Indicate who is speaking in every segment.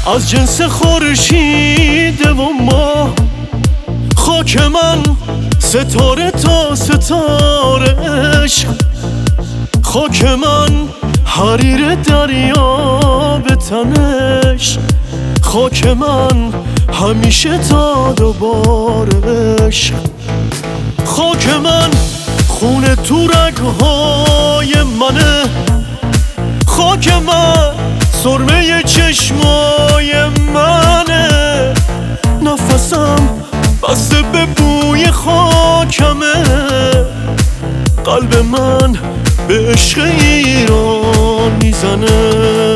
Speaker 1: از جنس خورشید و ماه. خاک من ستاره تا ستاره عشق، خاک من حریر دریا به تنش، خاک من همیشه تا دوباره عشق. خاک من خون تو رگ‌های منه، خاک من سرمه چشمای منه، نفسم بسته به بوی خاکمه، قلب من به عشق ایران میزنه.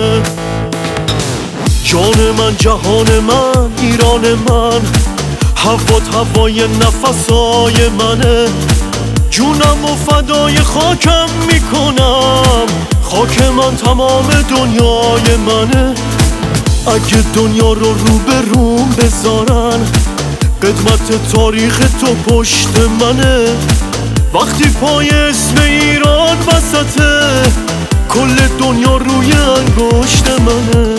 Speaker 1: جان من، جهان من، ایران من، هوات هوای نفسای منه، جونم و فدای خاکم میکنم، خاک من تمام دنیای منه. اگه دنیا رو به روم بذارن، قدمت تاریخ تو پشت منه. وقتی پای اسم ایران وسطه، کل دنیا روی انگشت منه.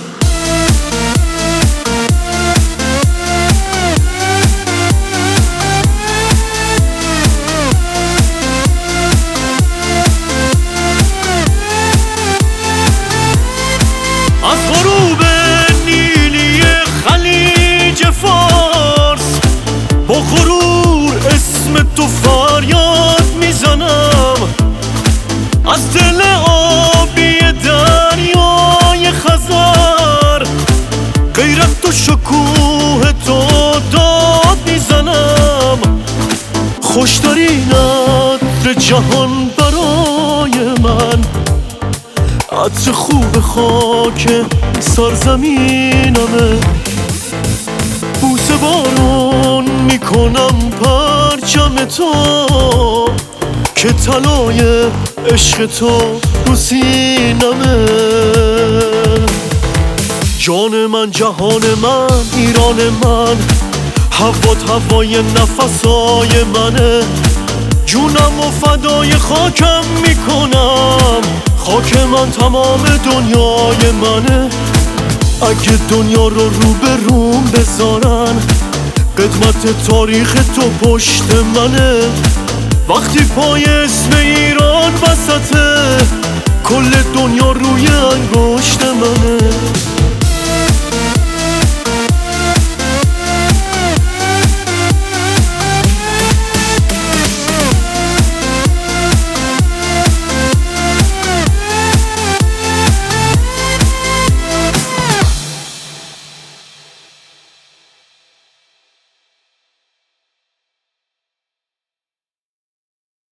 Speaker 1: از غروب نیلی خلیج فارس، با غرور اسم تو فریاد میزنم. از دل آبی دریای خزر، غیرت و شکوه تو داد میزنم. خوشترین عطر جهان برای من، عطر خوب خاک سرزمینمه. بوسه بارون میکنم پرچم تو، که طلای عشق تو رو سینمه. جان من، جهان من، ایران من، هوات هوای نفسای منه، جونم و فدای خاکم میکنم، خاک من تمام دنیای منه. اگه دنیا رو به روم بذارن، قدمت تاریخ تو پشت منه. وقتی پای اسم ایران وسطه، کل دنیا روی انگشت منه.